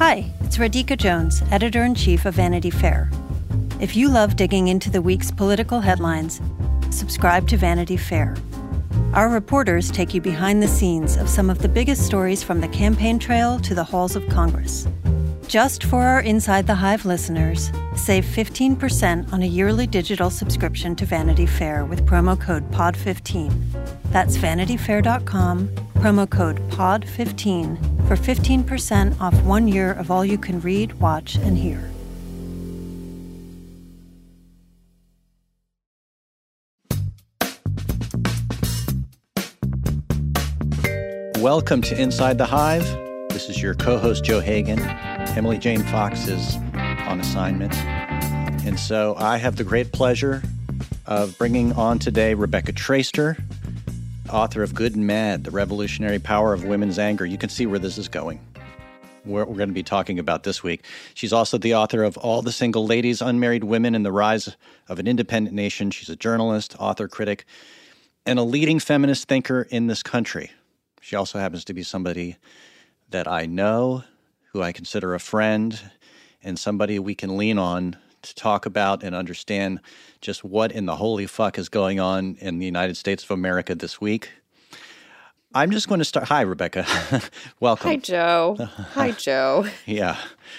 Hi, it's Radhika Jones, Editor-in-Chief of Vanity Fair. If you love digging into the week's political headlines, subscribe to Vanity Fair. Our reporters take you behind the scenes of some of the biggest stories from the campaign trail to the halls of Congress. Just for our Inside the Hive listeners, save 15% on a yearly digital subscription to Vanity Fair with promo code POD15. That's vanityfair.com, promo code POD15 for 15% off 1 year of all you can read, watch, and hear. Welcome to Inside the Hive. This is your co-host, Joe Hagan. Emily Jane Fox is on assignment. And so I have the great pleasure of bringing on today Rebecca Traister, author of Good and Mad, The Revolutionary Power of Women's Anger. You can see where this is going, what we're going to be talking about this week. She's also the author of All the Single Ladies, Unmarried Women, and the Rise of an Independent Nation. She's a journalist, author, critic, and a leading feminist thinker in this country. She also happens to be somebody that I know, who I consider a friend, and somebody we can lean on to talk about and understand just what in the holy fuck is going on in the United States of America this week. I'm just going to start. Hi, Rebecca. Welcome. Hi, Joe. Hi, Joe. Yeah.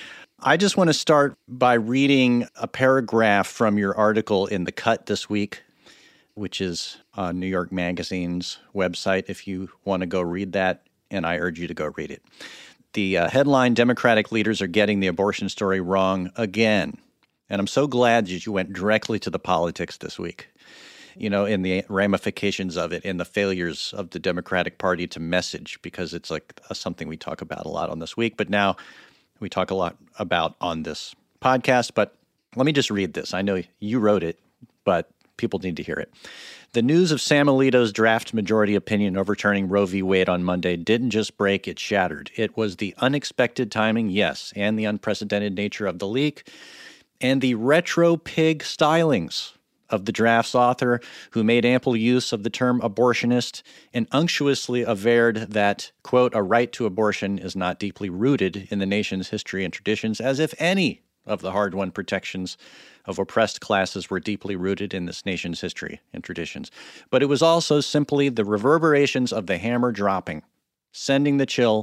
I just want to start by reading a paragraph from your article in The Cut this week, which is on New York Magazine's website, if you want to go read that, and I urge you to go read it. The headline, Democratic leaders are getting the abortion story wrong again. And I'm so glad that you went directly to the politics this week, you know, in the ramifications of it, in the failures of the Democratic Party to message, because it's like something we talk about a lot on this week, but now we talk a lot about on this podcast. But let me just read this. I know you wrote it, but people need to hear it. The news of Sam Alito's draft majority opinion overturning Roe v. Wade on Monday didn't just break, it shattered. It was the unexpected timing, yes, and the unprecedented nature of the leak, and the retro pig stylings of the draft's author, who made ample use of the term abortionist and unctuously averred that, quote, a right to abortion is not deeply rooted in the nation's history and traditions, as if any of the hard-won protections of oppressed classes were deeply rooted in this nation's history and traditions. But it was also simply the reverberations of the hammer dropping, sending the chill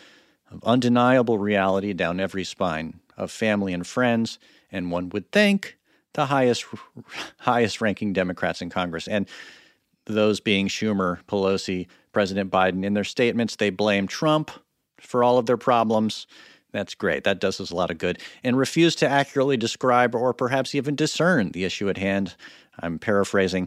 of undeniable reality down every spine of family and friends, and one would think the highest-ranking Democrats in Congress. And those being Schumer, Pelosi, President Biden. In their statements, they blame Trump for all of their problems. That's great. That does us a lot of good. And refuse to accurately describe or perhaps even discern the issue at hand. I'm paraphrasing.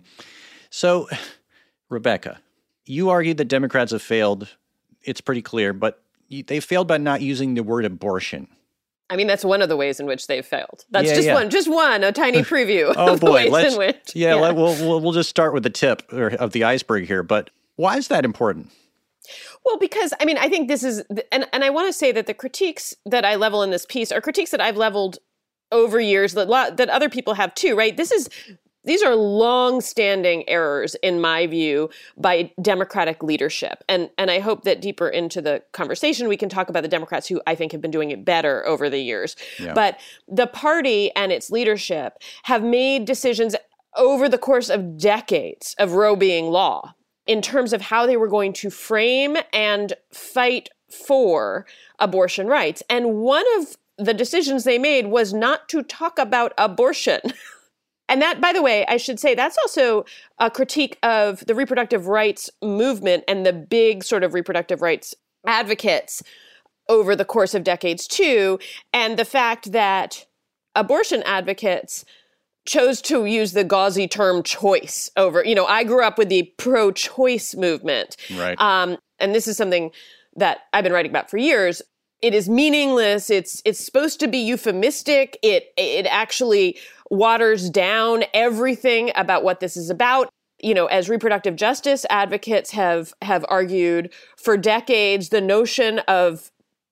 So, Rebecca, you argue that Democrats have failed. It's pretty clear, but they failed by not using the word abortion. I mean, that's one of the ways in which they've failed. That's just one, a tiny preview of the ways in which. We'll just start with the tip of the iceberg here. But why is that important? Well, because, I mean, I think this is, and I want to say that the critiques that I level in this piece are critiques that I've leveled over years that other people have too, right? These are long-standing errors, in my view, by Democratic leadership. And I hope that deeper into the conversation, we can talk about the Democrats who I think have been doing it better over the years. Yeah. But the party and its leadership have made decisions over the course of decades of Roe being law, in terms of how they were going to frame and fight for abortion rights. And one of the decisions they made was not to talk about abortion. And that, by the way, I should say, that's also a critique of the reproductive rights movement and the big sort of reproductive rights advocates over the course of decades too, and the fact that abortion advocates chose to use the gauzy term choice over, I grew up with the pro-choice movement. Right. And this is something that I've been writing about for years. It is meaningless. It's supposed to be euphemistic. It actually waters down everything about what this is about. As reproductive justice advocates have argued for decades, the notion of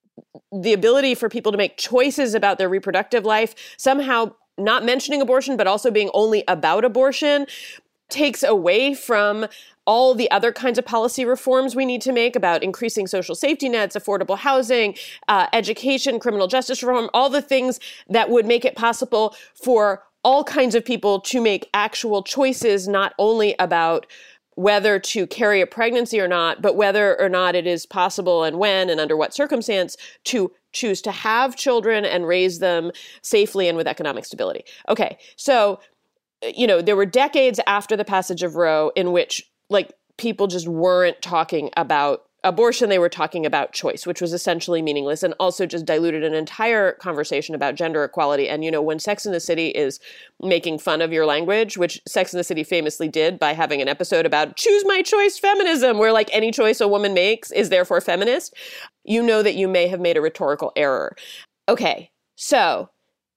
the ability for people to make choices about their reproductive life, somehow not mentioning abortion, but also being only about abortion, takes away from all the other kinds of policy reforms we need to make about increasing social safety nets, affordable housing, education, criminal justice reform, all the things that would make it possible for all kinds of people to make actual choices, not only about whether to carry a pregnancy or not, but whether or not it is possible and when and under what circumstance to choose to have children and raise them safely and with economic stability. Okay, so, there were decades after the passage of Roe in which, people just weren't talking about abortion. They were talking about choice, which was essentially meaningless and also just diluted an entire conversation about gender equality. And, when Sex and the City is making fun of your language, which Sex and the City famously did by having an episode about choose my choice feminism, where any choice a woman makes is therefore feminist, you know that you may have made a rhetorical error. Okay, so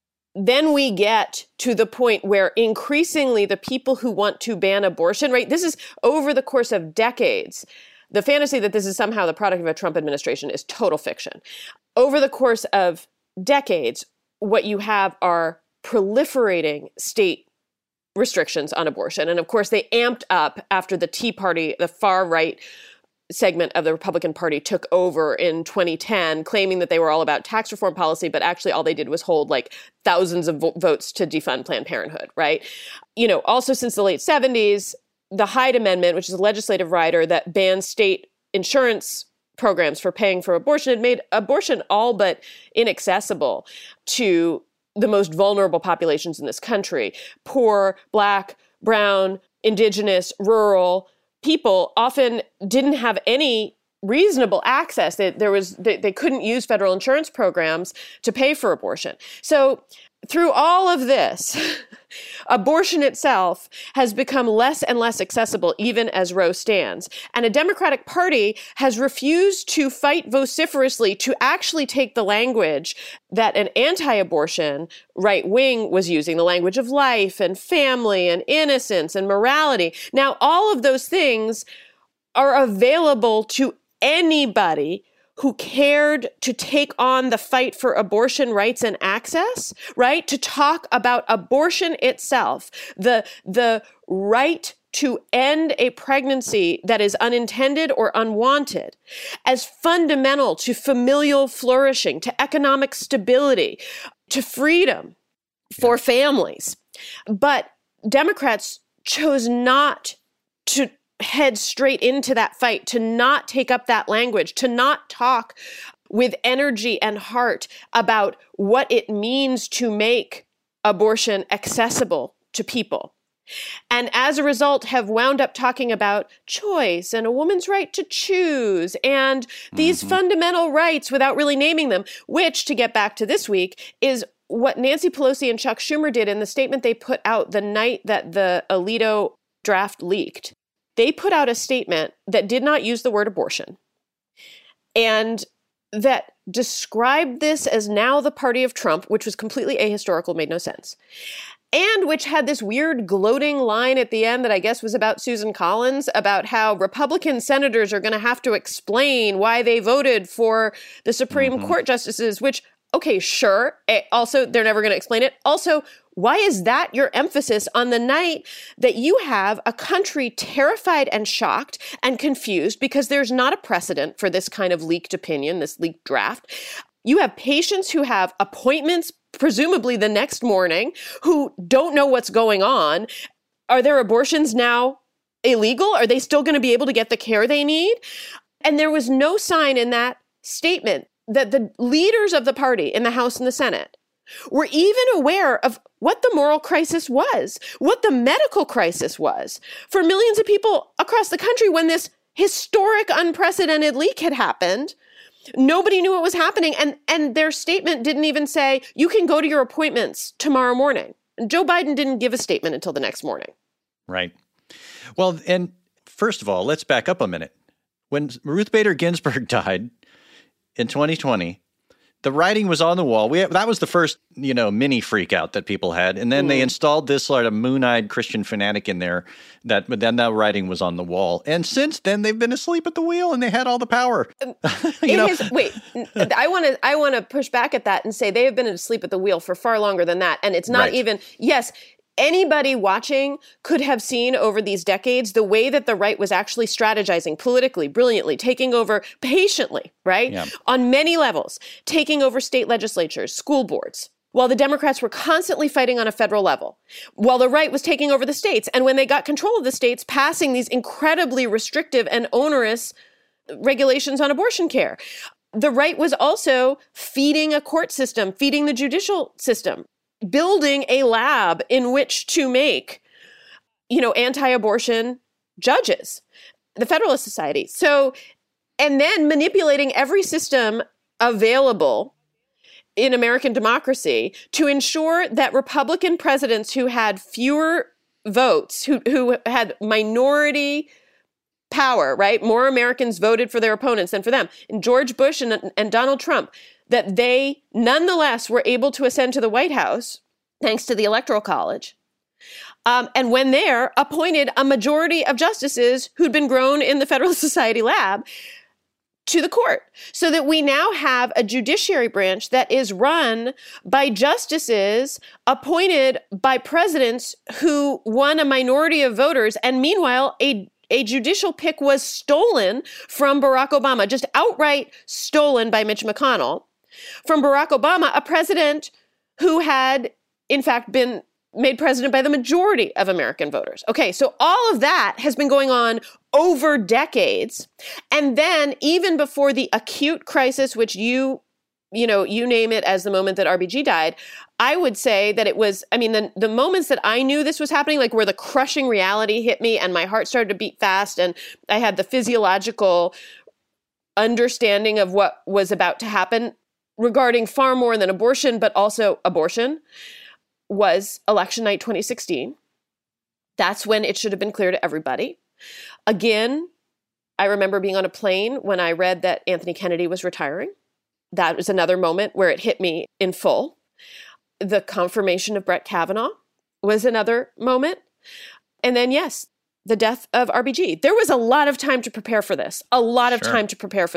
then we get to the point where increasingly the people who want to ban abortion, right? This is over the course of decades. The fantasy that this is somehow the product of a Trump administration is total fiction. Over the course of decades, what you have are proliferating state restrictions on abortion. And of course, they amped up after the Tea Party, the far right segment of the Republican Party, took over in 2010, claiming that they were all about tax reform policy, but actually all they did was hold thousands of votes to defund Planned Parenthood, right? Also since the late 70s, the Hyde Amendment, which is a legislative rider that bans state insurance programs for paying for abortion, had made abortion all but inaccessible to the most vulnerable populations in this country. Poor, Black, brown, indigenous, rural people often didn't have any reasonable access. They couldn't use federal insurance programs to pay for abortion. So through all of this, abortion itself has become less and less accessible, even as Roe stands. And a Democratic Party has refused to fight vociferously to actually take the language that an anti-abortion right wing was using, the language of life and family and innocence and morality. Now, all of those things are available to anybody who cared to take on the fight for abortion rights and access, right? To talk about abortion itself, the right to end a pregnancy that is unintended or unwanted, as fundamental to familial flourishing, to economic stability, to freedom for families. But Democrats chose not to head straight into that fight, to not take up that language, to not talk with energy and heart about what it means to make abortion accessible to people. And as a result, have wound up talking about choice and a woman's right to choose and these fundamental rights without really naming them, which, to get back to this week, is what Nancy Pelosi and Chuck Schumer did in the statement they put out the night that the Alito draft leaked. They put out a statement that did not use the word abortion and that described this as now the party of Trump, which was completely ahistorical, made no sense, and which had this weird gloating line at the end that I guess was about Susan Collins, about how Republican senators are going to have to explain why they voted for the Supreme Court justices, which, okay, sure. Also, they're never going to explain it. Also, why is that your emphasis on the night that you have a country terrified and shocked and confused because there's not a precedent for this kind of leaked opinion, this leaked draft? You have patients who have appointments, presumably the next morning, who don't know what's going on. Are their abortions now illegal? Are they still going to be able to get the care they need? And there was no sign in that statement that the leaders of the party in the House and the Senate were even aware of what the moral crisis was, what the medical crisis was for millions of people across the country when this historic, unprecedented leak had happened. Nobody knew what was happening. And their statement didn't even say, you can go to your appointments tomorrow morning. And Joe Biden didn't give a statement until the next morning. Right. Well, and first of all, let's back up a minute. When Ruth Bader Ginsburg died in 2020, the writing was on the wall. That was the first, mini freak out that people had. And then they installed this sort of moon-eyed Christian fanatic in there but then that writing was on the wall. And since then, they've been asleep at the wheel and they had all the power. Wait, I want to push back at that and say they have been asleep at the wheel for far longer than that. And it's not even, yes, anybody watching could have seen over these decades the way that the right was actually strategizing politically, brilliantly, taking over patiently, right? Yeah. On many levels, taking over state legislatures, school boards, while the Democrats were constantly fighting on a federal level, while the right was taking over the states. And when they got control of the states, passing these incredibly restrictive and onerous regulations on abortion care. The right was also feeding a court system, feeding the judicial system, building a lab in which to make, anti-abortion judges, the Federalist Society. So, and then manipulating every system available in American democracy to ensure that Republican presidents who had fewer votes, who had minority power, right? More Americans voted for their opponents than for them. And George Bush and Donald Trump, that they nonetheless were able to ascend to the White House thanks to the Electoral College. And when there, appointed a majority of justices who'd been grown in the Federalist Society lab to the court, so that we now have a judiciary branch that is run by justices appointed by presidents who won a minority of voters. And meanwhile, a judicial pick was stolen from Barack Obama, just outright stolen by Mitch McConnell. From Barack Obama, a president who had, in fact, been made president by the majority of American voters. Okay, so all of that has been going on over decades. And then even before the acute crisis, which you name it as the moment that RBG died, I would say that it was, the moments that I knew this was happening, like where the crushing reality hit me and my heart started to beat fast and I had the physiological understanding of what was about to happen regarding far more than abortion, but also abortion, was election night 2016. That's when it should have been clear to everybody. Again, I remember being on a plane when I read that Anthony Kennedy was retiring. That was another moment where it hit me in full. The confirmation of Brett Kavanaugh was another moment. And then, yes, the death of RBG. There was a lot of time to prepare for this, a lot of time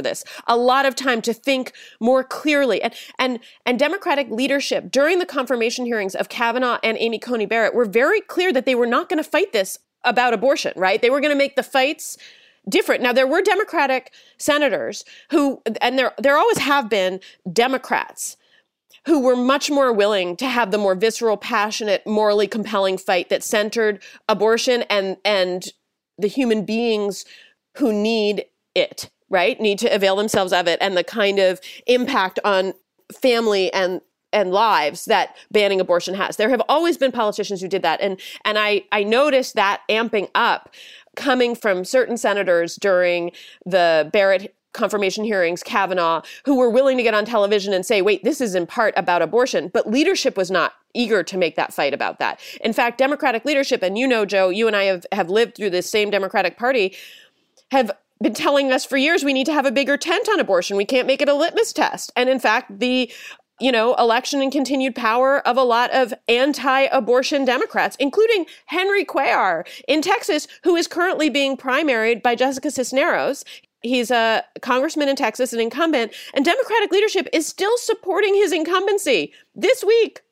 to think more clearly. And Democratic leadership during the confirmation hearings of Kavanaugh and Amy Coney Barrett were very clear that they were not going to fight this about abortion, right? They were going to make the fights different. Now, there were Democratic senators who, and there always have been Democrats who were much more willing to have the more visceral, passionate, morally compelling fight that centered abortion and the human beings who need it, right? Need to avail themselves of it, and the kind of impact on family and lives that banning abortion has. There have always been politicians who did that. And I noticed that amping up coming from certain senators during the Barrett confirmation hearings, Kavanaugh, who were willing to get on television and say, wait, this is in part about abortion. But leadership was not eager to make that fight about that. In fact, Democratic leadership, and Joe, you and I have lived through this same Democratic Party, have been telling us for years we need to have a bigger tent on abortion. We can't make it a litmus test. And in fact, the election and continued power of a lot of anti-abortion Democrats, including Henry Cuellar in Texas, who is currently being primaried by Jessica Cisneros. He's a congressman in Texas, an incumbent, and Democratic leadership is still supporting his incumbency this week.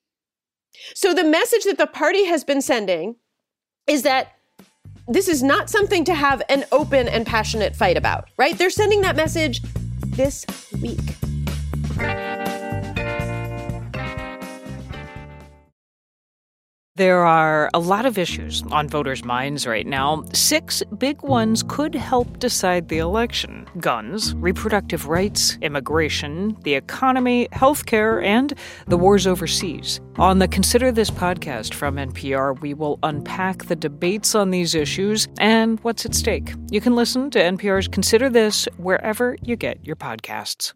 So the message that the party has been sending is that this is not something to have an open and passionate fight about, right? They're sending that message this week. There are a lot of issues on voters' minds right now. 6 big ones could help decide the election: guns, reproductive rights, immigration, the economy, healthcare, and the wars overseas. On the Consider This podcast from NPR, we will unpack the debates on these issues and what's at stake. You can listen to NPR's Consider This wherever you get your podcasts.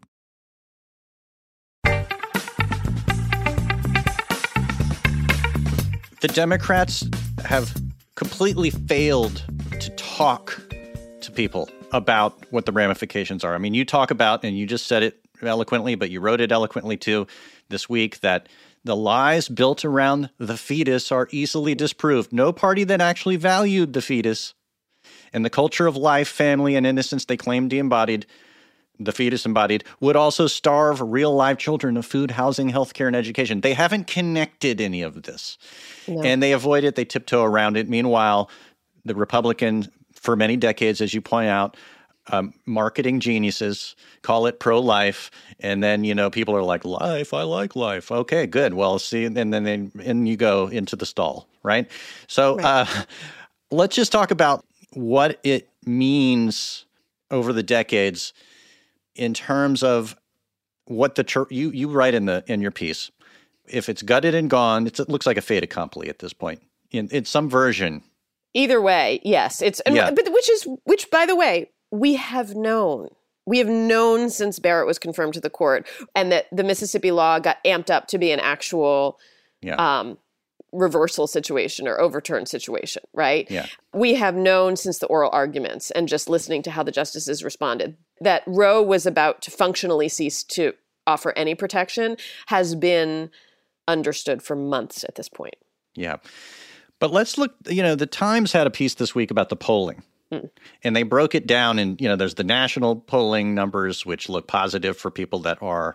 The Democrats have completely failed to talk to people about what the ramifications are. I mean, you talk about, and you just said it eloquently, but you wrote it eloquently too this week, that the lies built around the fetus are easily disproved. No party that actually valued the fetus and the culture of life, family, and innocence they claimed he embodied, the fetus embodied, would also starve real-live children of food, housing, healthcare, and education. They haven't connected any of this. No. And they avoid it. They tiptoe around it. Meanwhile, the Republicans, for many decades, as you point out, marketing geniuses, call it pro-life, and then, people are like, life, I like life. Okay, good. Well, see, and then you go into the stall, right? So let's just talk about what it means over the decades in terms of what the church, you write in your piece, if it's gutted and gone, it looks like a fait accompli at this point in some version. Either way, yes. But which by the way, we have known since Barrett was confirmed to the court, and that the Mississippi law got amped up to be an actual reversal situation or overturn situation, right? Yeah. We have known since the oral arguments and just listening to how the justices responded that Roe was about to functionally cease to offer any protection has been understood for months at this point. Yeah. But let's look, the Times had a piece this week about the polling. And they broke it down, and there's the national polling numbers, which look positive for people that are,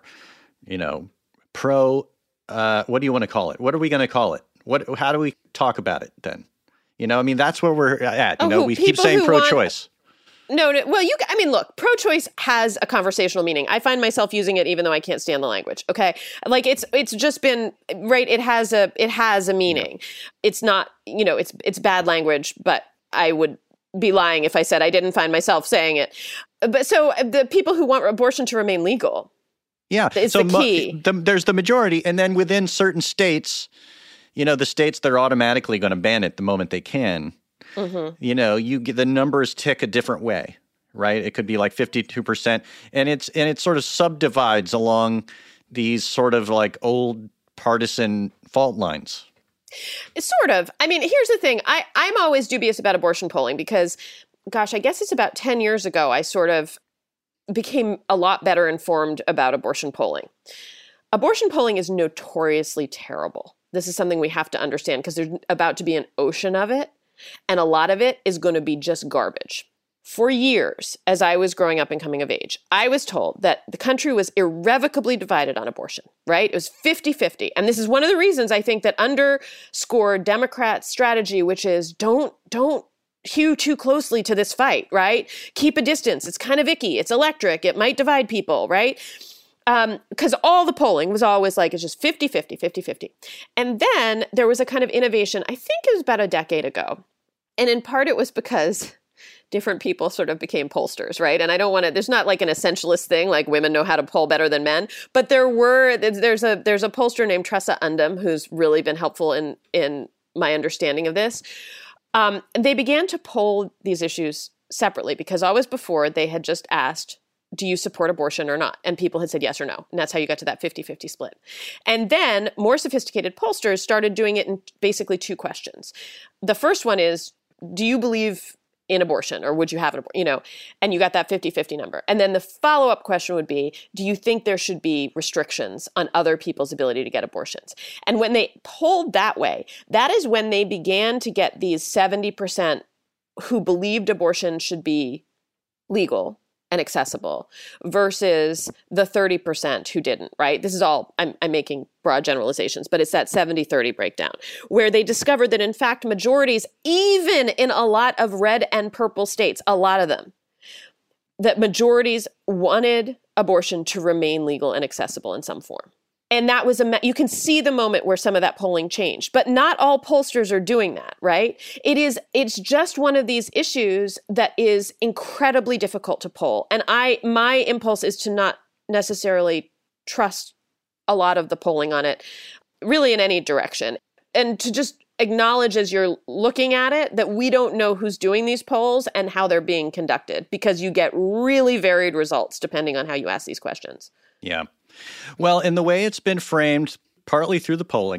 pro. What do you want to call it? What are we going to call it? How do we talk about it then? That's where we're at. We keep saying pro-choice. No. Well, look, pro-choice has a conversational meaning. I find myself using it even though I can't stand the language. Okay, like it's just been right. It has a meaning. Yeah. It's not, it's bad language, but I would be lying if I said I didn't find myself saying it. But so the people who want abortion to remain legal, is the key. There's the majority, and then within certain states, the states that are automatically going to ban it the moment they can. Mm-hmm. You get the numbers tick a different way, right? It could be like 52%, and it sort of subdivides along these sort of like old partisan fault lines. Sort of. Here's the thing. I'm always dubious about abortion polling because, gosh, I guess it's about 10 years ago I sort of became a lot better informed about abortion polling. Abortion polling is notoriously terrible. This is something we have to understand because there's about to be an ocean of it, and a lot of it is going to be just garbage. For years, as I was growing up and coming of age, I was told that the country was irrevocably divided on abortion, right? It was 50-50. And this is one of the reasons I think that underscored Democrats' strategy, which is don't hew too closely to this fight, right? Keep a distance. It's kind of icky. It's electric. It might divide people, right? Because all the polling was always like, it's just 50-50, 50-50. And then there was a kind of innovation, I think it was about a decade ago. And in part it was because different people sort of became pollsters, right? And I don't want to, there's not like an essentialist thing, like women know how to poll better than men, but there's a pollster named Tressa Undum who's really been helpful in my understanding of this. They began to poll these issues separately because always before they had just asked, do you support abortion or not? And people had said yes or no. And that's how you got to that 50-50 split. And then more sophisticated pollsters started doing it in basically two questions. The first one is, do you believe in abortion, or would you have an abortion? And you got that 50-50 number. And then the follow-up question would be, do you think there should be restrictions on other people's ability to get abortions? And when they polled that way, that is when they began to get these 70% who believed abortion should be legal and accessible versus the 30% who didn't, right? This is all, I'm making broad generalizations, but it's that 70-30 breakdown where they discovered that in fact majorities, even in a lot of red and purple states, a lot of them, that majorities wanted abortion to remain legal and accessible in some form. And that was you can see the moment where some of that polling changed, but not all pollsters are doing that, right? It's just one of these issues that is incredibly difficult to poll. And my impulse is to not necessarily trust a lot of the polling on it, really in any direction. And to just acknowledge as you're looking at it that we don't know who's doing these polls and how they're being conducted because you get really varied results depending on how you ask these questions. Yeah. Well, and the way it's been framed, partly through the polling,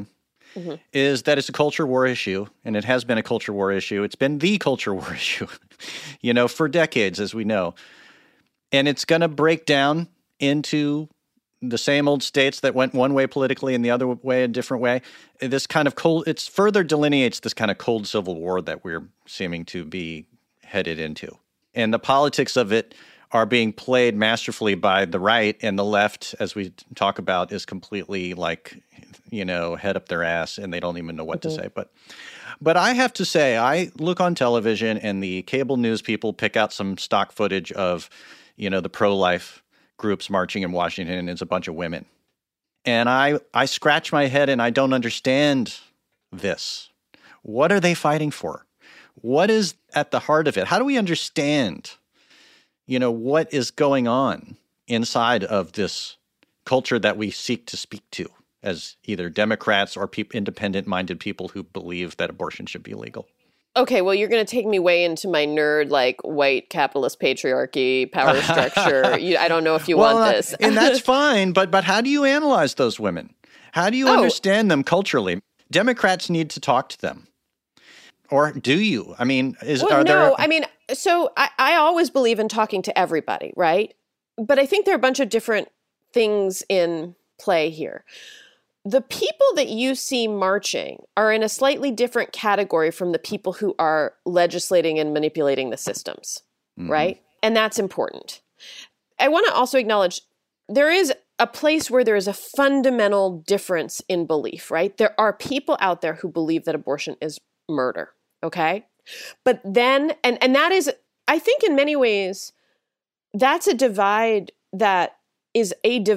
is that it's a culture war issue, and it has been a culture war issue. It's been the culture war issue, for decades, as we know. And it's going to break down into the same old states that went one way politically and the other way a different way. This kind of it further delineates this kind of cold civil war that we're seeming to be headed into. And the politics of it are being played masterfully by the right, and the left, as we talk about, is completely like, head up their ass, and they don't even know what to say. But I have to say, I look on television, and the cable news people pick out some stock footage of, the pro-life groups marching in Washington, and it's a bunch of women. And I scratch my head, and I don't understand this. What are they fighting for? What is at the heart of it? How do we understand, what is going on inside of this culture that we seek to speak to as either Democrats or independent-minded people who believe that abortion should be legal? Okay, well, you're going to take me way into my nerd, white capitalist patriarchy, power structure. I don't know if you want this. And that's fine, but how do you analyze those women? How do you understand them culturally? Democrats need to talk to them. Or do you? I mean, so I always believe in talking to everybody, right? But I think there are a bunch of different things in play here. The people that you see marching are in a slightly different category from the people who are legislating and manipulating the systems, right? And that's important. I want to also acknowledge there is a place where there is a fundamental difference in belief, right? There are people out there who believe that abortion is murder, okay? But then, and that is, I think in many ways, that's a divide that is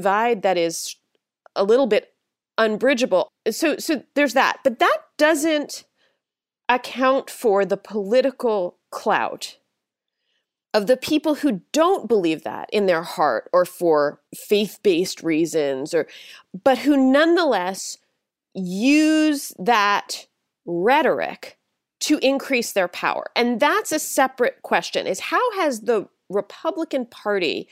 a little bit unbridgeable. So there's that. But that doesn't account for the political clout of the people who don't believe that in their heart or for faith-based reasons, but who nonetheless use that rhetoric to increase their power. And that's a separate question, is how has the Republican Party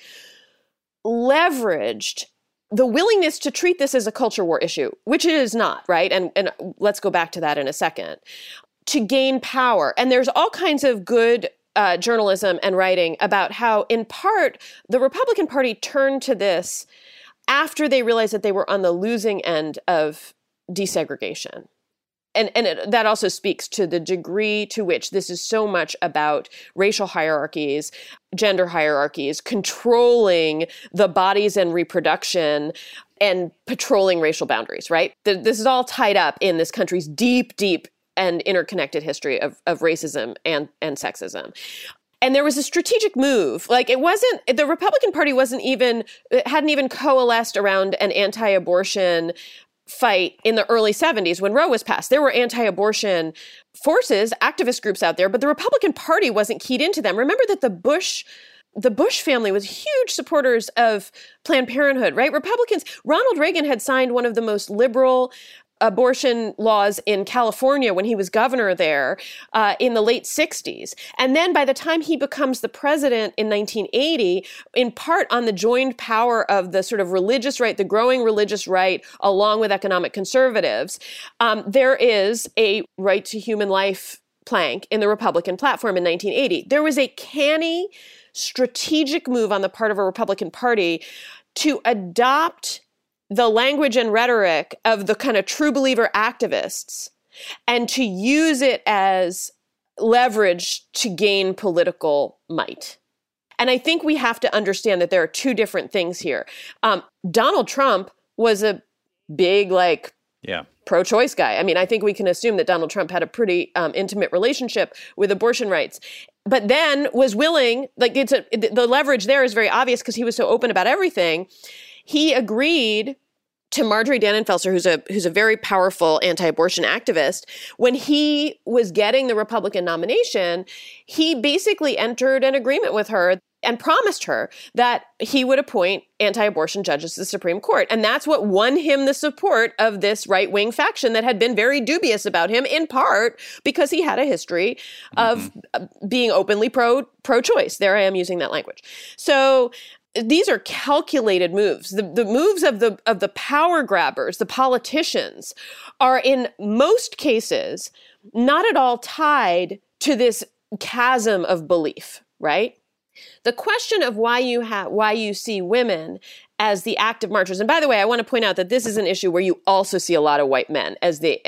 leveraged the willingness to treat this as a culture war issue, which it is not, right? And let's go back to that in a second, to gain power. And there's all kinds of good journalism and writing about how, in part, the Republican Party turned to this after they realized that they were on the losing end of desegregation. And that also speaks to the degree to which this is so much about racial hierarchies, gender hierarchies, controlling the bodies and reproduction, and patrolling racial boundaries, right? This is all tied up in this country's deep, deep and interconnected history of racism and sexism. And there was a strategic move. The Republican Party hadn't even coalesced around an anti-abortion fight in the early 70s when Roe was passed. There were anti-abortion forces, activist groups out there, but the Republican Party wasn't keyed into them. Remember that the Bush family was huge supporters of Planned Parenthood, right? Ronald Reagan had signed one of the most liberal abortion laws in California when he was governor there in the late 60s. And then by the time he becomes the president in 1980, in part on the joined power of the sort of religious right, the growing religious right, along with economic conservatives, there is a right to human life plank in the Republican platform in 1980. There was a canny, strategic move on the part of a Republican Party to adopt the language and rhetoric of the kind of true believer activists and to use it as leverage to gain political might. And I think we have to understand that there are two different things here. Donald Trump was a big, pro-choice guy. I mean, I think we can assume that Donald Trump had a pretty intimate relationship with abortion rights, but then was willing, the leverage there is very obvious because he was so open about everything. He agreed to Marjorie Dannenfelser, who's a very powerful anti-abortion activist. When he was getting the Republican nomination, he basically entered an agreement with her and promised her that he would appoint anti-abortion judges to the Supreme Court. And that's what won him the support of this right-wing faction that had been very dubious about him, in part because he had a history of being openly pro-choice. There I am using that language. So these are calculated moves. The moves of the power grabbers, the politicians, are in most cases not at all tied to this chasm of belief, right? The question of why you see women as the active marchers, and by the way, I want to point out that this is an issue where you also see a lot of white men as the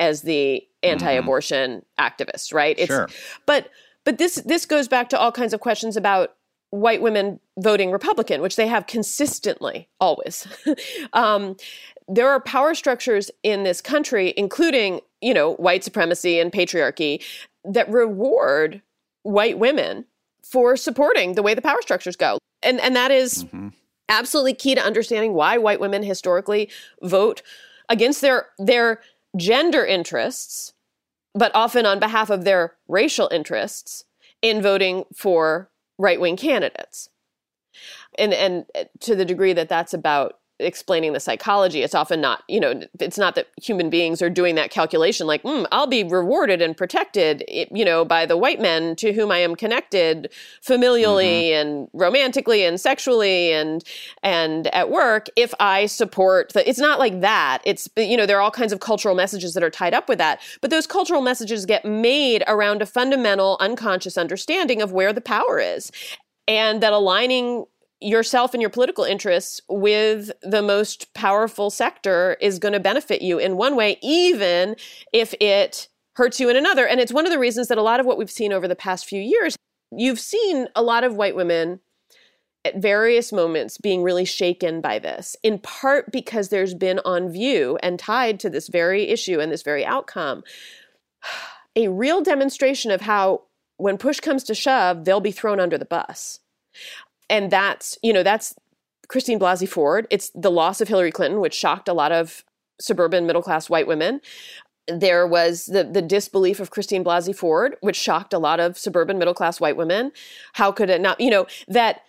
anti-abortion activists, right? Sure. But this goes back to all kinds of questions about white women voting Republican, which they have consistently, always. There are power structures in this country, including, white supremacy and patriarchy, that reward white women for supporting the way the power structures go. And that is absolutely key to understanding why white women historically vote against their gender interests, but often on behalf of their racial interests in voting for right-wing candidates. And to the degree that that's about explaining the psychology, it's often not, it's not that human beings are doing that calculation like, I'll be rewarded and protected, by the white men to whom I am connected familially and romantically and sexually and at work if I support it's not like that. It's, there are all kinds of cultural messages that are tied up with that. But those cultural messages get made around a fundamental unconscious understanding of where the power is, and that aligning yourself and your political interests with the most powerful sector is going to benefit you in one way, even if it hurts you in another. And it's one of the reasons that a lot of what we've seen over the past few years, you've seen a lot of white women at various moments being really shaken by this, in part because there's been on view and tied to this very issue and this very outcome, a real demonstration of how when push comes to shove, they'll be thrown under the bus. And that's Christine Blasey Ford. It's the loss of Hillary Clinton, which shocked a lot of suburban middle-class white women. There was the disbelief of Christine Blasey Ford, which shocked a lot of suburban middle-class white women. How could it not, that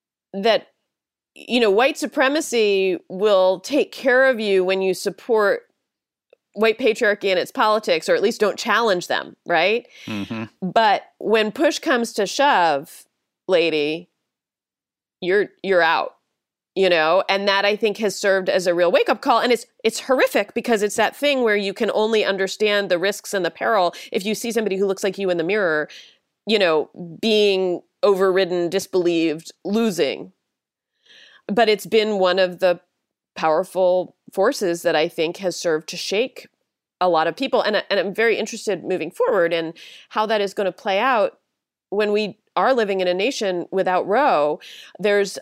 white supremacy will take care of you when you support white patriarchy and its politics, or at least don't challenge them, right? But when push comes to shove, lady, you're out, and that I think has served as a real wake-up call. And it's horrific because it's that thing where you can only understand the risks and the peril if you see somebody who looks like you in the mirror, being overridden, disbelieved, losing. But it's been one of the powerful forces that I think has served to shake a lot of people. And I'm very interested moving forward in how that is going to play out when we are living in a nation without Roe. There's,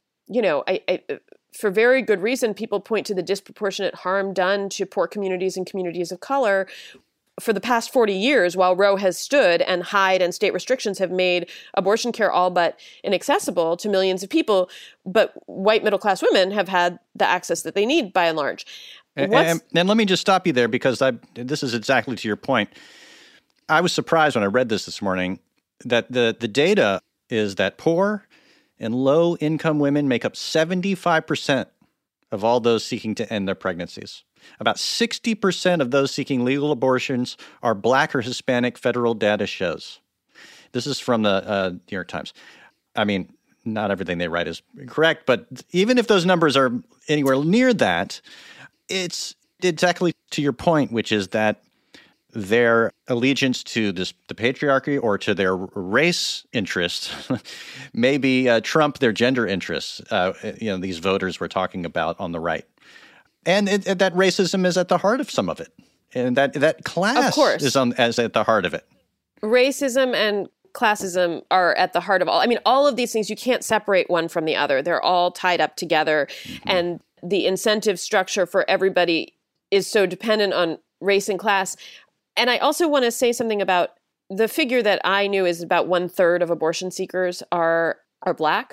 for very good reason, people point to the disproportionate harm done to poor communities and communities of color for the past 40 years while Roe has stood, and Hyde and state restrictions have made abortion care all but inaccessible to millions of people. But white middle-class women have had the access that they need by and large. And let me just stop you there, because this is exactly to your point. I was surprised when I read this morning that the data is that poor and low-income women make up 75% of all those seeking to end their pregnancies. About 60% of those seeking legal abortions are Black or Hispanic, federal data shows. This is from the New York Times. I mean, not everything they write is correct, but even if those numbers are anywhere near that, it's exactly to your point, which is that their allegiance to the patriarchy or to their race interests maybe trump their gender interests, these voters we're talking about on the right. And that racism is at the heart of some of it. And that class is at the heart of it. Racism and classism are at the heart of all. I mean, all of these things, you can't separate one from the other. They're all tied up together. And the incentive structure for everybody is so dependent on race and class. And I also want to say something about the figure that I knew is about 1/3 of abortion seekers are Black.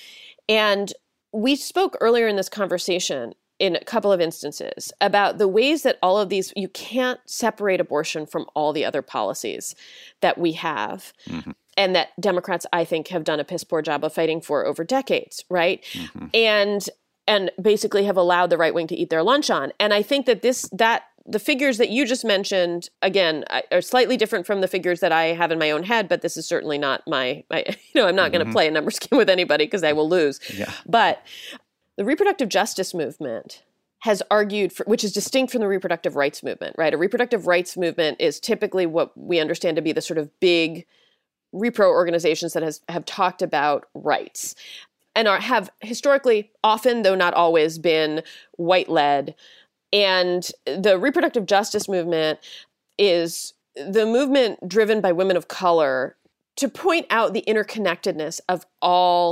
And we spoke earlier in this conversation in a couple of instances about the ways that all of these, you can't separate abortion from all the other policies that we have and that Democrats, I think, have done a piss poor job of fighting for over decades, right? And basically have allowed the right wing to eat their lunch on. And I think that the figures that you just mentioned, again, are slightly different from the figures that I have in my own head, but this is certainly not I'm not going to play a numbers game with anybody because I will lose. Yeah. But the reproductive justice movement has argued for, which is distinct from the reproductive rights movement, right? A reproductive rights movement is typically what we understand to be the sort of big repro organizations that have talked about rights and have historically, often, though not always, been white-led. And the reproductive justice movement is the movement driven by women of color to point out the interconnectedness of all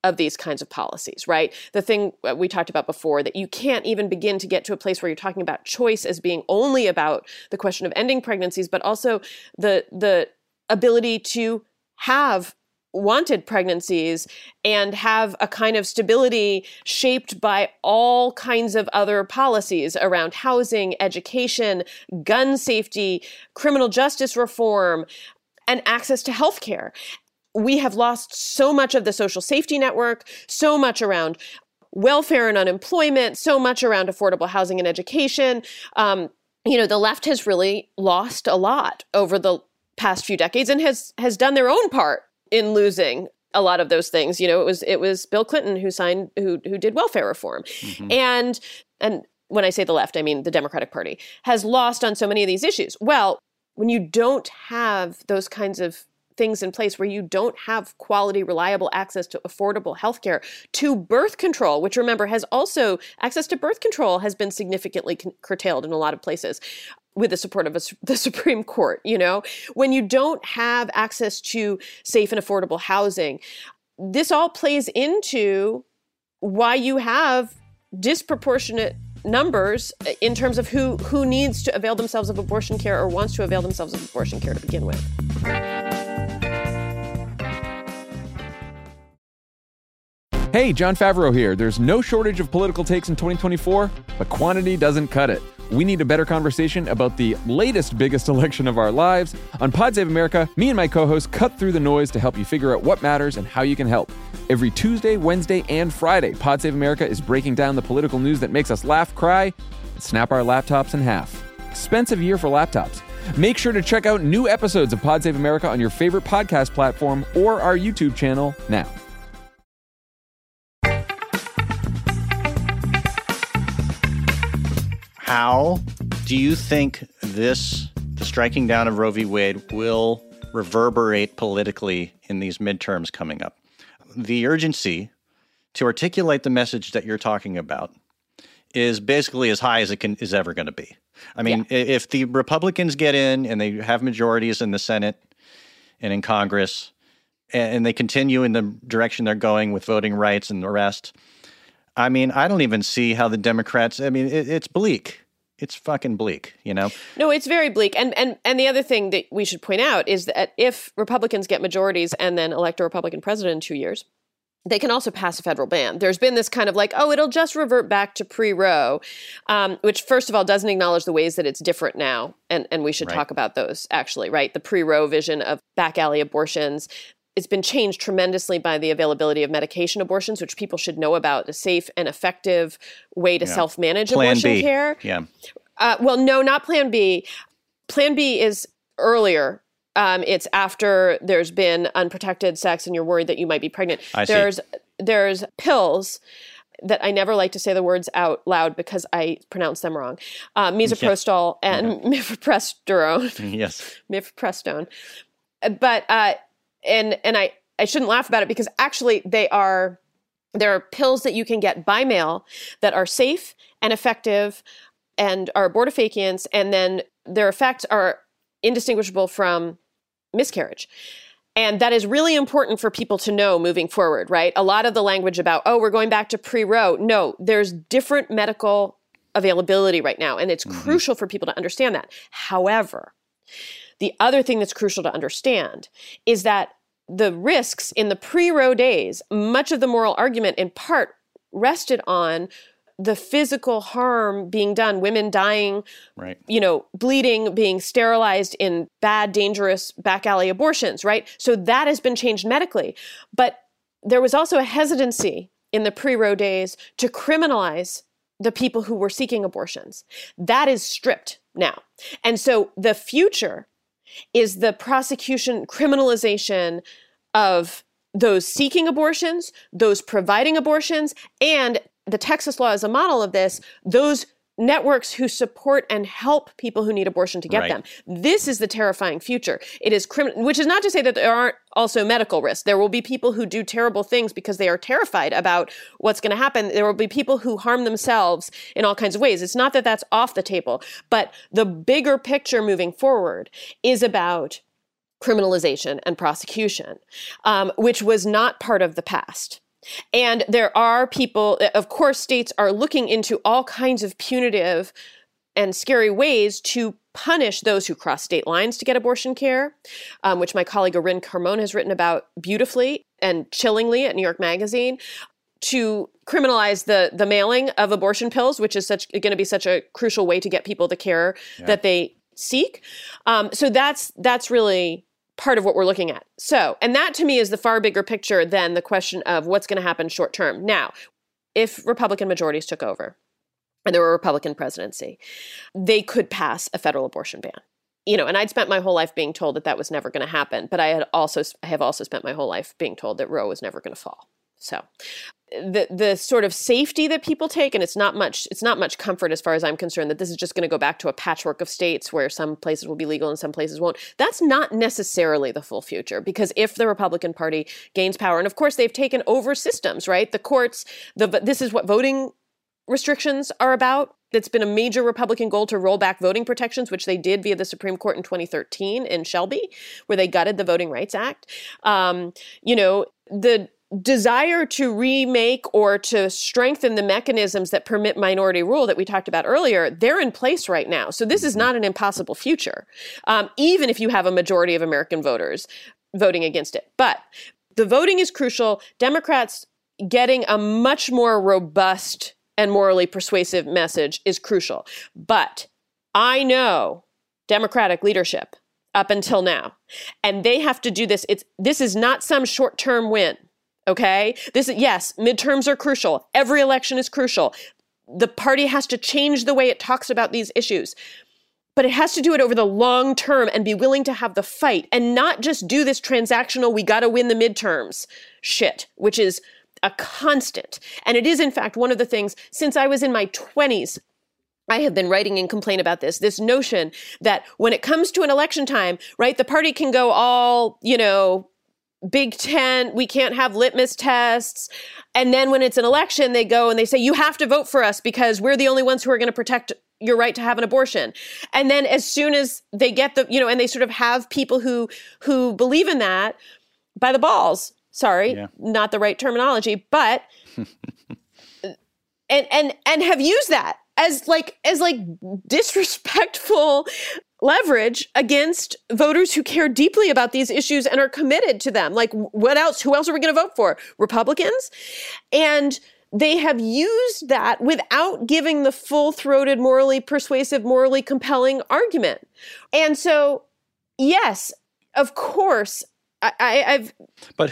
of these kinds of policies, right? The thing we talked about before, that you can't even begin to get to a place where you're talking about choice as being only about the question of ending pregnancies, but also the ability to have wanted pregnancies and have a kind of stability shaped by all kinds of other policies around housing, education, gun safety, criminal justice reform, and access to healthcare. We have lost so much of the social safety network, so much around welfare and unemployment, so much around affordable housing and education. The left has really lost a lot over the past few decades and has done their own part in losing a lot of those things. It was Bill Clinton who did welfare reform. Mm-hmm. And when I say the left, I mean the Democratic Party has lost on so many of these issues. Well, when you don't have those kinds of things in place, where you don't have quality, reliable access to affordable healthcare, to birth control, which, remember, access to birth control has been significantly curtailed in a lot of places with the support of the Supreme Court. When you don't have access to safe and affordable housing, this all plays into why you have disproportionate numbers in terms of who needs to avail themselves of abortion care or wants to avail themselves of abortion care to begin with. Hey, Jon Favreau here. There's no shortage of political takes in 2024, but quantity doesn't cut it. We need a better conversation about the latest biggest election of our lives. On Pod Save America, me and my co-hosts cut through the noise to help you figure out what matters and how you can help. Every Tuesday, Wednesday, and Friday, Pod Save America is breaking down the political news that makes us laugh, cry, and snap our laptops in half. Expensive year for laptops. Make sure to check out new episodes of Pod Save America on your favorite podcast platform or our YouTube channel now. How do you think the striking down of Roe v. Wade will reverberate politically in these midterms coming up? The urgency to articulate the message that you're talking about is basically as high as it is ever going to be. I mean, if the Republicans get in and they have majorities in the Senate and in Congress, and they continue in the direction they're going with voting rights and the rest, I mean, I don't even see how the Democrats, it's bleak. It's fucking bleak, No, it's very bleak. And the other thing that we should point out is that if Republicans get majorities and then elect a Republican president in 2 years, they can also pass a federal ban. There's been this kind of it'll just revert back to pre-Roe, which, first of all, doesn't acknowledge the ways that it's different now. And we should talk about those, actually, right? The pre-Roe vision of back alley abortions. It's been changed tremendously by the availability of medication abortions, which people should know about, a safe and effective way to self-manage abortion care. Yeah. Well, no, not Plan B. Plan B is earlier. It's after there's been unprotected sex and you're worried that you might be pregnant. There's pills that I never like to say the words out loud because I pronounce them wrong. Misoprostol and mifepristone. Yes. Mifepristone. But and I shouldn't laugh about it because actually there are pills that you can get by mail that are safe and effective and are abortifacients, and then their effects are indistinguishable from miscarriage. And that is really important for people to know moving forward, right? A lot of the language about, we're going back to pre-Roe. No, there's different medical availability right now, and it's crucial for people to understand that. However, the other thing that's crucial to understand is that the risks in the pre-Roe days, much of the moral argument in part rested on the physical harm being done, women dying, right, bleeding, being sterilized in bad, dangerous back alley abortions, right? So that has been changed medically. But there was also a hesitancy in the pre-Roe days to criminalize the people who were seeking abortions. That is stripped now. And so the future is the prosecution, criminalization of those seeking abortions, those providing abortions, and the Texas law is a model of this, those networks who support and help people who need abortion to get them. This is the terrifying future. It is which is not to say that there aren't also medical risks. There will be people who do terrible things because they are terrified about what's going to happen. There will be people who harm themselves in all kinds of ways. It's not that that's off the table, but the bigger picture moving forward is about criminalization and prosecution, which was not part of the past. And there are people, of course, states are looking into all kinds of punitive and scary ways to punish those who cross state lines to get abortion care, which my colleague Orin Carmon has written about beautifully and chillingly at New York Magazine, to criminalize the mailing of abortion pills, which is going to be such a crucial way to get people the care that they seek. So that's really part of what we're looking at. So, and that to me is the far bigger picture than the question of what's going to happen short term. Now, if Republican majorities took over and there were a Republican presidency, they could pass a federal abortion ban. And I'd spent my whole life being told that was never going to happen, but I have also spent my whole life being told that Roe was never going to fall. So the sort of safety that people take, and it's not much comfort as far as I'm concerned, that this is just going to go back to a patchwork of states where some places will be legal and some places won't. That's not necessarily the full future, because if the Republican Party gains power, and of course they've taken over systems, right? The courts, this is what voting restrictions are about. That's been a major Republican goal, to roll back voting protections, which they did via the Supreme Court in 2013 in Shelby, where they gutted the Voting Rights Act. The desire to remake or to strengthen the mechanisms that permit minority rule that we talked about earlier, they're in place right now. So this is not an impossible future, even if you have a majority of American voters voting against it. But the voting is crucial. Democrats getting a much more robust and morally persuasive message is crucial. But I know Democratic leadership up until now, and they have to do this. This is not some short-term win. Okay? Yes, midterms are crucial. Every election is crucial. The party has to change the way it talks about these issues. But it has to do it over the long term and be willing to have the fight, and not just do this transactional, we got to win the midterms shit, which is a constant. And it is, in fact, one of the things, since I was in my 20s, I have been writing and complain about this notion that when it comes to an election time, right, the party can go all, Big Tent, we can't have litmus tests. And then when it's an election, they go and they say, you have to vote for us because we're the only ones who are going to protect your right to have an abortion. And then as soon as they get and they sort of have people who believe in that by the balls, not the right terminology, but, and have used that as disrespectful leverage against voters who care deeply about these issues and are committed to them. Like, what else? Who else are we going to vote for? Republicans? And they have used that without giving the full-throated, morally persuasive, morally compelling argument. And so, yes, of course, I've... But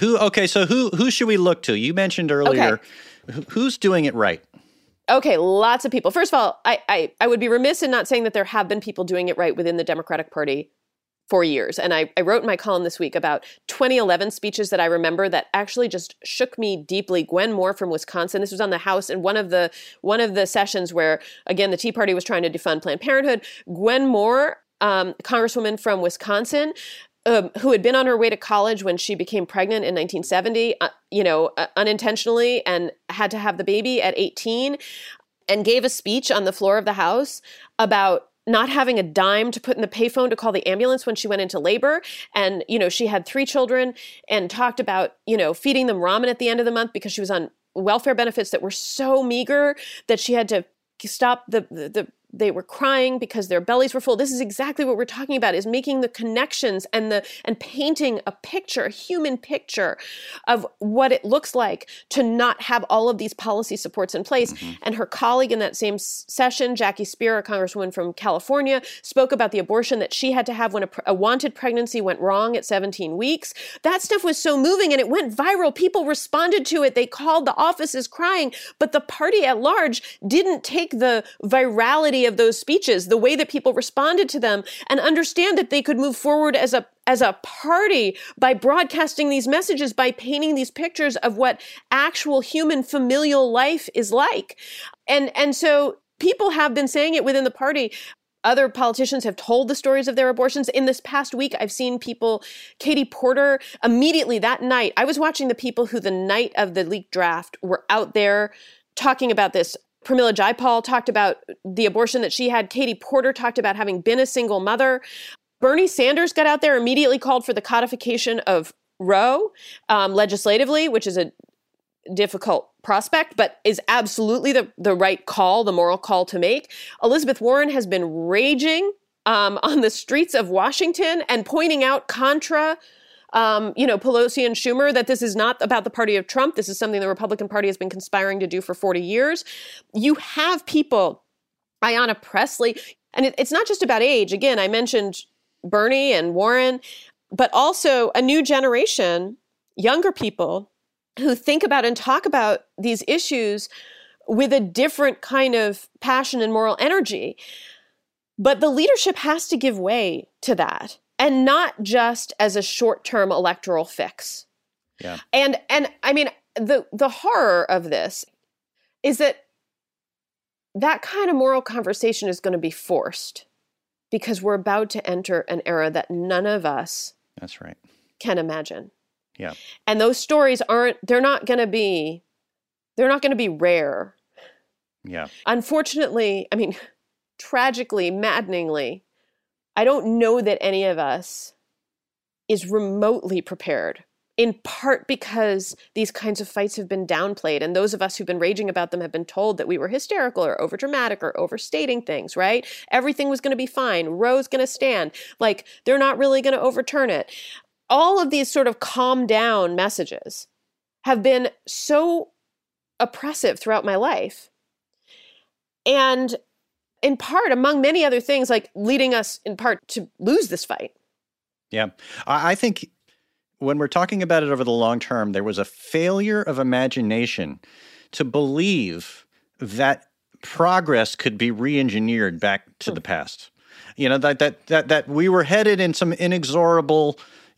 who should we look to? You mentioned earlier, who's doing it right? Okay, lots of people. First of all, I would be remiss in not saying that there have been people doing it right within the Democratic Party for years. And I wrote in my column this week about 2011 speeches that I remember that actually just shook me deeply. Gwen Moore from Wisconsin. This was on the House in one of the sessions where, again, the Tea Party was trying to defund Planned Parenthood. Gwen Moore, Congresswoman from Wisconsin, who had been on her way to college when she became pregnant in 1970, unintentionally, and had to have the baby at 18, and gave a speech on the floor of the House about not having a dime to put in the payphone to call the ambulance when she went into labor. And, she had 3 children, and talked about, feeding them ramen at the end of the month because she was on welfare benefits that were so meager that she had to stop they were crying because their bellies were full. This is exactly what we're talking about, is making the connections and painting a picture, a human picture of what it looks like to not have all of these policy supports in place. Mm-hmm. And her colleague in that same session, Jackie Speier, a congresswoman from California, spoke about the abortion that she had to have when a wanted pregnancy went wrong at 17 weeks. That stuff was so moving and it went viral. People responded to it. They called the offices crying, but the party at large didn't take the virality of those speeches, the way that people responded to them, and understand that they could move forward as a party by broadcasting these messages, by painting these pictures of what actual human familial life is like. And so people have been saying it within the party. Other politicians have told the stories of their abortions. In this past week, I've seen people, Katie Porter, immediately that night, I was watching the people who the night of the leaked draft were out there talking about this. Pramila Jayapal talked about the abortion that she had. Katie Porter talked about having been a single mother. Bernie Sanders got out there, immediately called for the codification of Roe legislatively, which is difficult prospect, but is absolutely the right call, the moral call to make. Elizabeth Warren has been raging on the streets of Washington and pointing out contra Pelosi and Schumer, that this is not about the party of Trump. This is something the Republican Party has been conspiring to do for 40 years. You have people, Ayanna Pressley, and it's not just about age. Again, I mentioned Bernie and Warren, but also a new generation, younger people who think about and talk about these issues with a different kind of passion and moral energy. But the leadership has to give way to that, and not just as a short-term electoral fix. Yeah. And I mean, the horror of this is that kind of moral conversation is going to be forced, because we're about to enter an era that none of us That's right. can imagine. Yeah. And those stories they're not going to be rare. Yeah. Unfortunately, I mean, tragically, maddeningly, I don't know that any of us is remotely prepared, in part because these kinds of fights have been downplayed. And those of us who've been raging about them have been told that we were hysterical or overdramatic or overstating things, right? Everything was going to be fine. Roe's going to stand. Like, they're not really going to overturn it. All of these sort of calm down messages have been so oppressive throughout my life. And in part, among many other things, like leading us in part to lose this fight. Yeah. I think when we're talking about it over the long term, there was a failure of imagination to believe that progress could be re-engineered back to the past. You know, that we were headed in some inexorable,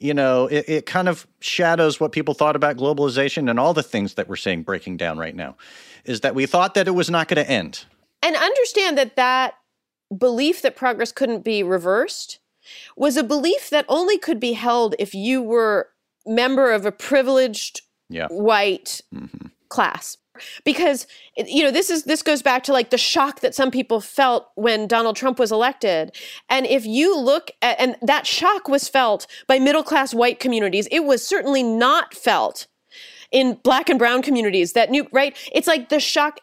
it kind of shadows what people thought about globalization and all the things that we're seeing breaking down right now, is that we thought that it was not going to end. And understand that belief that progress couldn't be reversed was a belief that only could be held if you were member of a privileged white class. Because, this goes back to like the shock that some people felt when Donald Trump was elected. And if you look at, and that shock was felt by middle-class white communities, it was certainly not felt in Black and brown communities right? It's like the shock.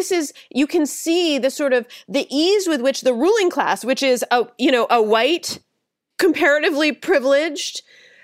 You can see the sort of the ease with which the ruling class, which is a white, comparatively privileged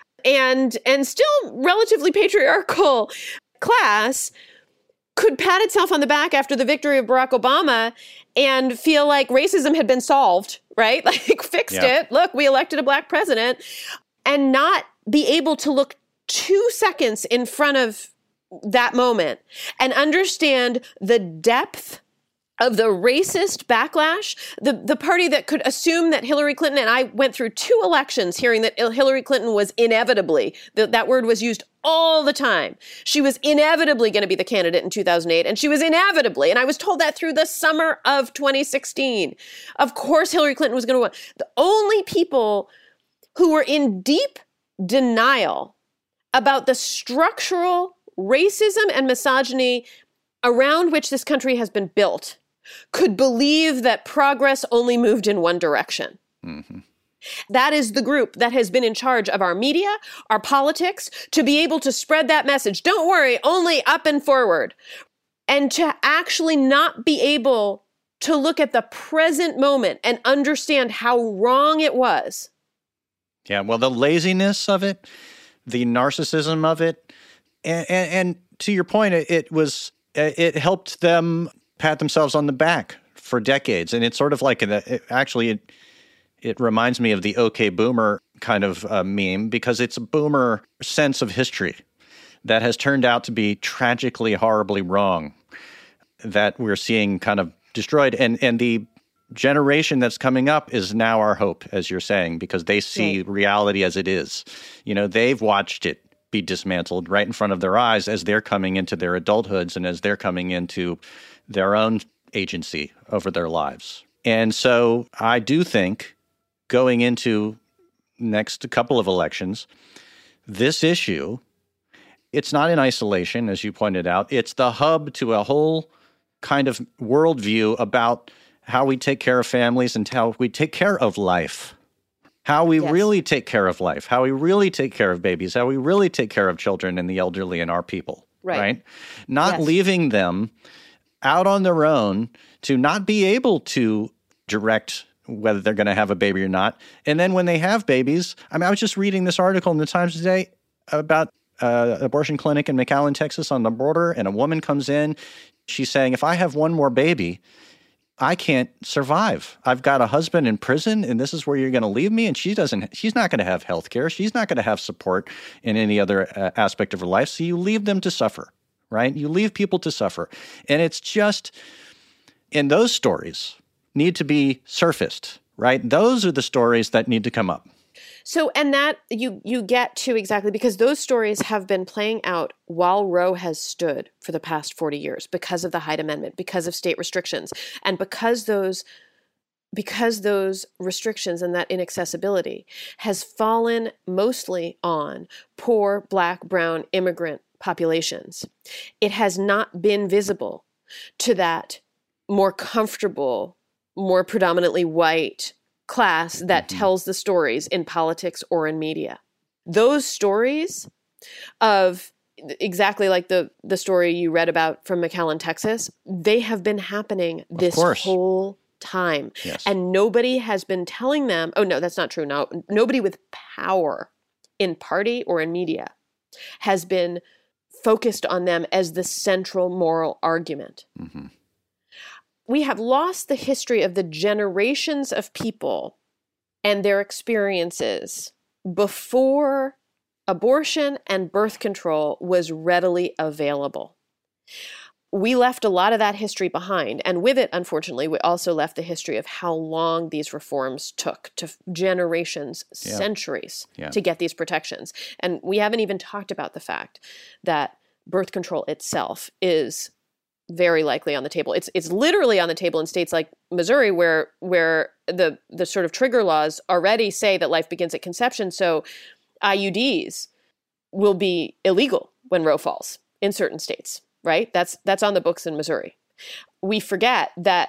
and still relatively patriarchal class, could pat itself on the back after the victory of Barack Obama and feel like racism had been solved, right? Like, fixed it. Look, we elected a Black president, and not be able to look 2 seconds in front of that moment and understand the depth of the racist backlash. The party that could assume that Hillary Clinton, and I went through 2 elections hearing that Hillary Clinton was inevitably, that word was used all the time. She was inevitably going to be the candidate in 2008, and she was inevitably, and I was told that through the summer of 2016. Of course, Hillary Clinton was going to win. The only people who were in deep denial about the structural racism and misogyny around which this country has been built could believe that progress only moved in one direction. Mm-hmm. That is the group that has been in charge of our media, our politics, to be able to spread that message. Don't worry, only up and forward. And to actually not be able to look at the present moment and understand how wrong it was. Yeah, well, the laziness of it, the narcissism of it, and to your point, it helped them pat themselves on the back for decades. And it's sort of like, it reminds me of the OK Boomer kind of meme, because it's a boomer sense of history that has turned out to be tragically, horribly wrong, that we're seeing kind of destroyed. And the generation that's coming up is now our hope, as you're saying, because they see reality as it is. They've watched it be dismantled right in front of their eyes as they're coming into their adulthoods and as they're coming into their own agency over their lives. And so I do think going into next couple of elections, this issue, it's not in isolation, as you pointed out. It's the hub to a whole kind of worldview about how we take care of families and how we take care of life. How we really take care of life, how we really take care of babies, how we really take care of children and the elderly and our people. right? Not Yes. leaving them out on their own to not be able to direct whether they're going to have a baby or not. And then when they have babies, I mean, I was just reading this article in the Times today about abortion clinic in McAllen, Texas on the border, and a woman comes in. She's saying, if I have one more baby, I can't survive. I've got a husband in prison, and this is where you're going to leave me. And she's not going to have health care. She's not going to have support in any other aspect of her life. So you leave them to suffer, right? You leave people to suffer. And it's just, and those stories need to be surfaced, right? Those are the stories that need to come up. So, and that you get to exactly, because those stories have been playing out while Roe has stood for the past 40 years because of the Hyde Amendment, because of state restrictions, and because those restrictions and that inaccessibility has fallen mostly on poor Black, brown, immigrant populations. It has not been visible to that more comfortable, more predominantly white class that tells the stories in politics or in media. Those stories of exactly like the story you read about from McAllen, Texas, they have been happening this whole time. Yes. And nobody has been telling them, oh no, that's not true. No, nobody with power in party or in media has been focused on them as the central moral argument. Mm-hmm. We have lost the history of the generations of people and their experiences before abortion and birth control was readily available. We left a lot of that history behind. And with it, unfortunately, we also left the history of how long these reforms took, to generations, centuries, to get these protections. And we haven't even talked about the fact that birth control itself is very likely on the table. It's literally on the table in states like Missouri, where the sort of trigger laws already say that life begins at conception. So IUDs will be illegal when Roe falls in certain states, right? That's on the books in Missouri. We forget that,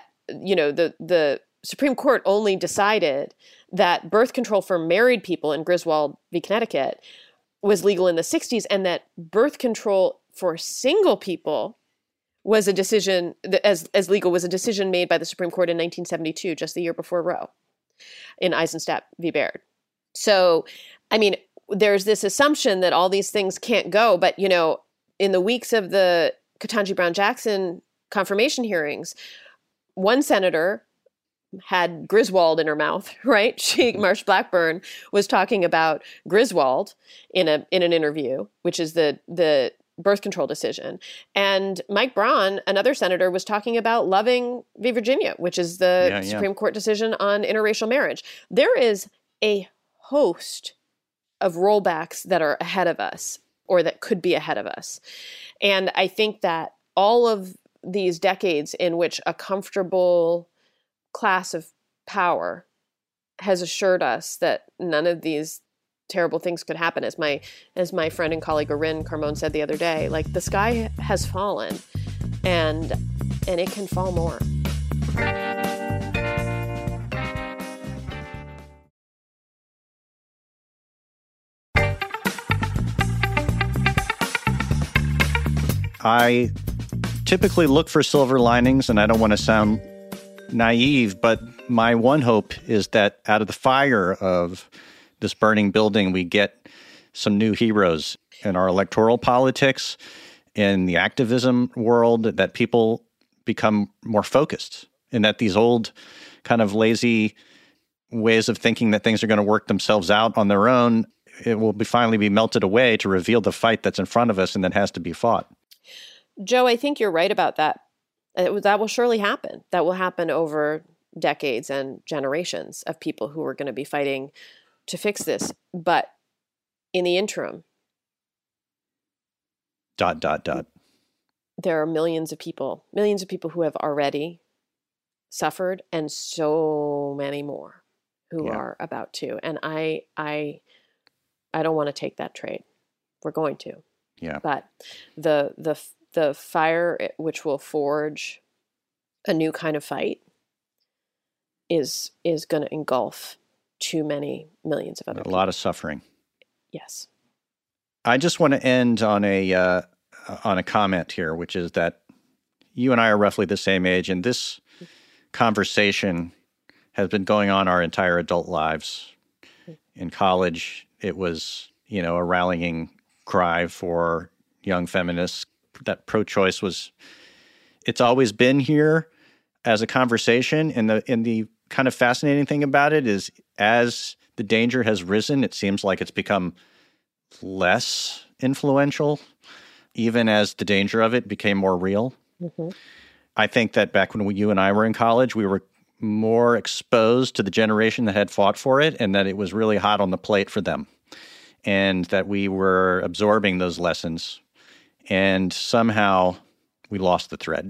the Supreme Court only decided that birth control for married people in Griswold v. Connecticut was legal in the 60s, and that birth control for single people was a decision as legal was a decision made by the Supreme Court in 1972, just the year before Roe, in Eisenstadt v. Baird. So, I mean, there's this assumption that all these things can't go, but in the weeks of the Ketanji Brown Jackson confirmation hearings, one senator had Griswold in her mouth, right? Marsha Blackburn was talking about Griswold in an interview, which is the birth control decision. And Mike Braun, another senator, was talking about Loving v. Virginia, which is the Supreme Court decision on interracial marriage. There is a host of rollbacks that are ahead of us, or that could be ahead of us. And I think that all of these decades in which a comfortable class of power has assured us that none of these terrible things could happen, as my friend and colleague Erin Carmon said the other day, like, the sky has fallen and it can fall more. I typically look for silver linings, and I don't want to sound naive, but my one hope is that out of the fire of this burning building, we get some new heroes in our electoral politics, in the activism world, that people become more focused, and that these old kind of lazy ways of thinking that things are going to work themselves out on their own, it will finally be melted away to reveal the fight that's in front of us and that has to be fought. Joe, I think you're right about that. That will surely happen. That will happen over decades and generations of people who are going to be fighting to fix this. But in the interim, ... there are millions of people who have already suffered, and so many more who are about to. And I don't want to take that trade. We're going to. Yeah. But the fire which will forge a new kind of fight is going to engulf too many millions of other people. A lot of suffering. Yes. I just want to end on a on a comment here, which is that you and I are roughly the same age, and this conversation has been going on our entire adult lives. In college, it was, a rallying cry for young feminists. That pro-choice it's always been here as a conversation. And the kind of fascinating thing about it is, as the danger has risen, it seems like it's become less influential, even as the danger of it became more real. Mm-hmm. I think that back when you and I were in college, we were more exposed to the generation that had fought for it, and that it was really hot on the plate for them, and that we were absorbing those lessons, and somehow we lost the thread.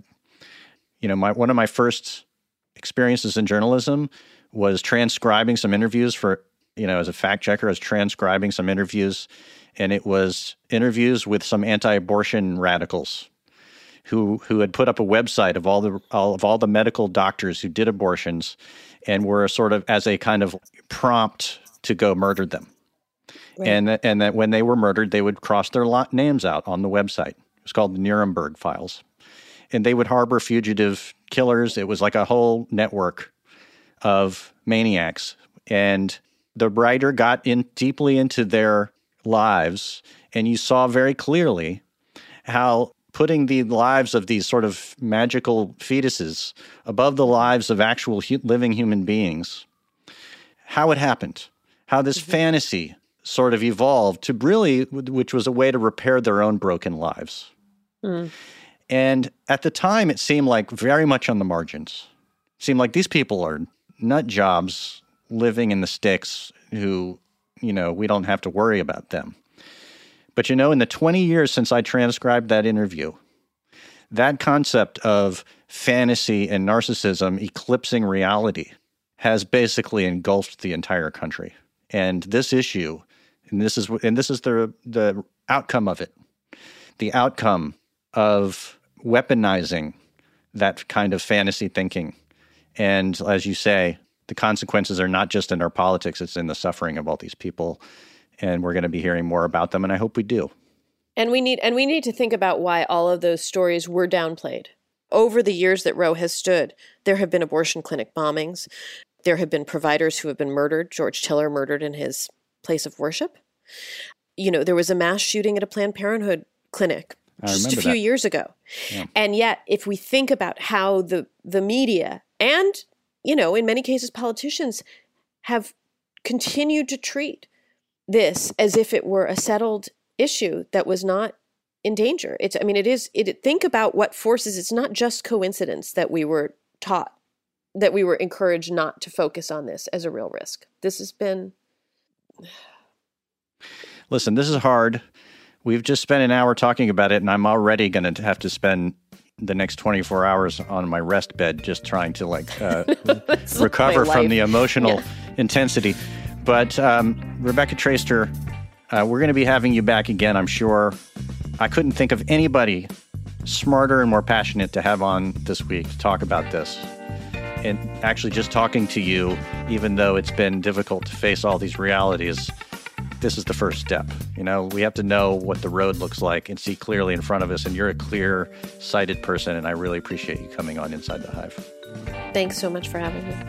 One of my first experiences in journalism was transcribing some interviews as a fact checker. I was transcribing some interviews, and it was interviews with some anti-abortion radicals who had put up a website of all the medical doctors who did abortions, and were sort of as a kind of prompt to go murder them. Right. And that when they were murdered, they would cross their names out on the website. It was called the Nuremberg Files. And they would harbor fugitive killers. It was like a whole network of maniacs. And the writer got deeply into their lives, and you saw very clearly how putting the lives of these sort of magical fetuses above the lives of actual living human beings, how it happened, how this fantasy sort of evolved to really, which was a way to repair their own broken lives. Mm. And at the time, it seemed like very much on the margins. It seemed like these people are nut jobs living in the sticks who, we don't have to worry about them. But, in the 20 years since I transcribed that interview, that concept of fantasy and narcissism eclipsing reality has basically engulfed the entire country. And this issue, and this is the outcome of it, the outcome of weaponizing that kind of fantasy thinking. And as you say, the consequences are not just in our politics, it's in the suffering of all these people. And we're going to be hearing more about them, and I hope we do. And we need to think about why all of those stories were downplayed. Over the years that Roe has stood, there have been abortion clinic bombings. There have been providers who have been murdered. George Tiller murdered in his place of worship. There was a mass shooting at a Planned Parenthood clinic just a few years ago. Yeah. And yet, if we think about how the media and, in many cases, politicians have continued to treat this as if it were a settled issue that was not in danger. Think about what forces. It's not just coincidence that we were taught, that we were encouraged not to focus on this as a real risk. This has been... Listen, this is hard. We've just spent an hour talking about it, and I'm already going to have to spend the next 24 hours on my rest bed just trying to recover from the emotional intensity. But Rebecca Traister, we're going to be having you back again, I'm sure. I couldn't think of anybody smarter and more passionate to have on this week to talk about this. And actually just talking to you, even though it's been difficult to face all these realities, this is the first step. We have to know what the road looks like and see clearly in front of us. And you're a clear-sighted person, and I really appreciate you coming on Inside the Hive. Thanks so much for having me.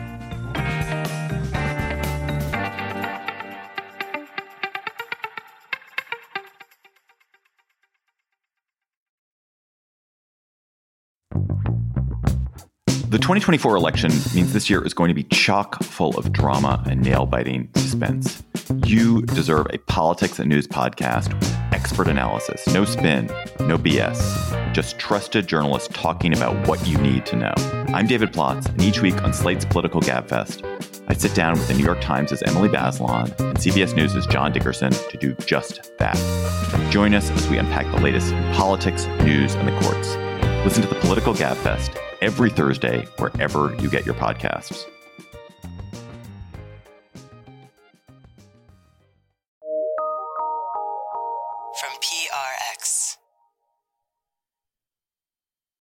The 2024 election means this year is going to be chock full of drama and nail-biting suspense. You deserve a politics and news podcast with expert analysis, no spin, no BS, just trusted journalists talking about what you need to know. I'm David Plotz, and each week on Slate's Political Gabfest, I sit down with the New York Times' Emily Bazelon and CBS News' John Dickerson to do just that. Join us as we unpack the latest in politics, news, and the courts. Listen to the Political Gabfest every Thursday, wherever you get your podcasts.